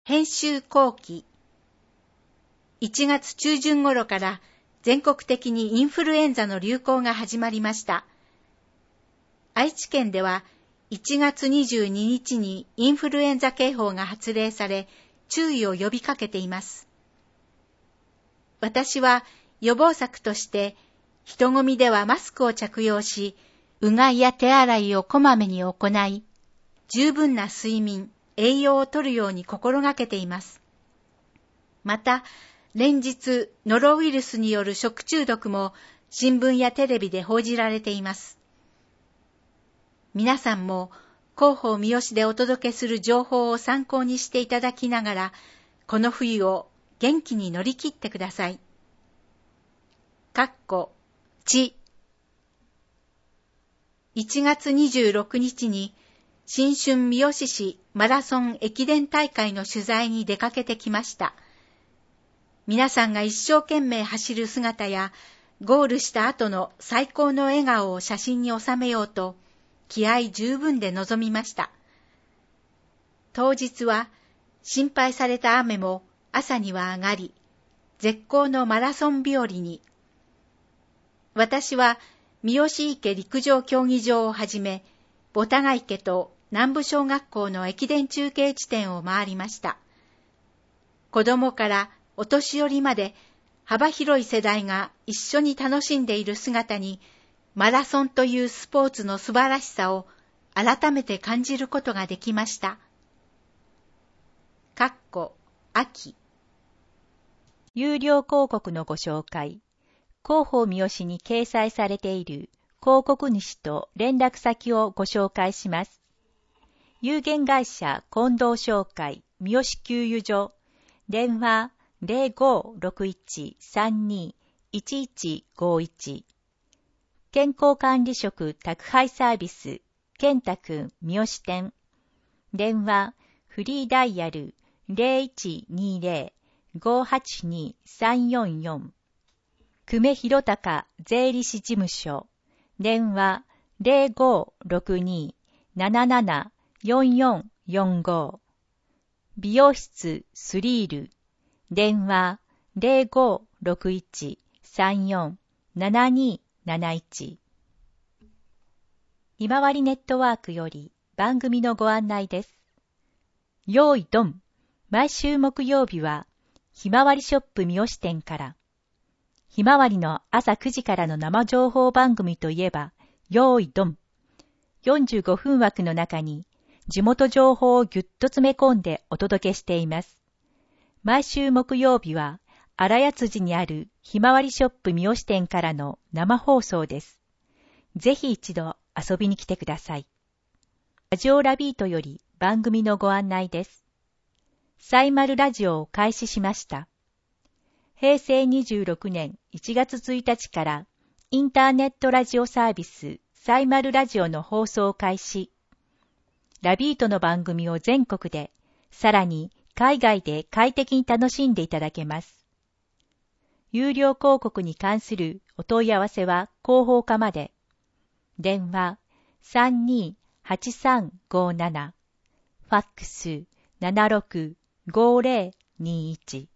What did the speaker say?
編集後期。1月中旬頃から全国的にインフルエンザの流行が始まりました。愛知県では1月22日にインフルエンザ警報が発令され、注意を呼びかけています。私は予防策として、人混みではマスクを着用し、うがいや手洗いをこまめに行い、十分な睡眠、栄養をとるように心がけています。また、連日ノロウイルスによる食中毒も新聞やテレビで報じられています。皆さんも広報三好でお届けする情報を参考にしていただきながら、この冬を元気に乗り切ってください。1月26日に新春三好市マラソン駅伝大会の取材に出かけてきました。皆さんが一生懸命走る姿やゴールした後の最高の笑顔を写真に収めようと気合十分で臨みました。当日は心配された雨も朝には上がり、絶好のマラソン日和に。私は三好池陸上競技場をはじめ、ボタガ池と南部小学校の駅伝中継地点を回りました。子供からお年寄りまで幅広い世代が一緒に楽しんでいる姿に、マラソンというスポーツの素晴らしさを改めて感じることができました。秋。 有料広告のご紹介。広報三好に掲載されている広告主と連絡先をご紹介します。有限会社近藤商会三好給油所、電話 0561321151。健康管理食宅配サービス健太くん三好店、電話フリーダイヤル 0120-582-344。久米弘隆税理士事務所、電話 0562-774445。美容室スリール、電話 0561-347271。ひまわりネットワークより番組のご案内です。用意ドン。毎週木曜日はひまわりショップ三好店から、ひまわりの朝9時からの生情報番組といえば、用意ドン。45分枠の中に地元情報をぎゅっと詰め込んでお届けしています。毎週木曜日は、荒谷辻にあるひまわりショップ三好店からの生放送です。ぜひ一度遊びに来てください。ラジオラビートより番組のご案内です。サイマルラジオを開始しました。平成26年1月1日からインターネットラジオサービスサイマルラジオの放送開始。ラビートの番組を全国で、さらに海外で快適に楽しんでいただけます。有料広告に関するお問い合わせは広報課まで。電話 328357、ファックス765021。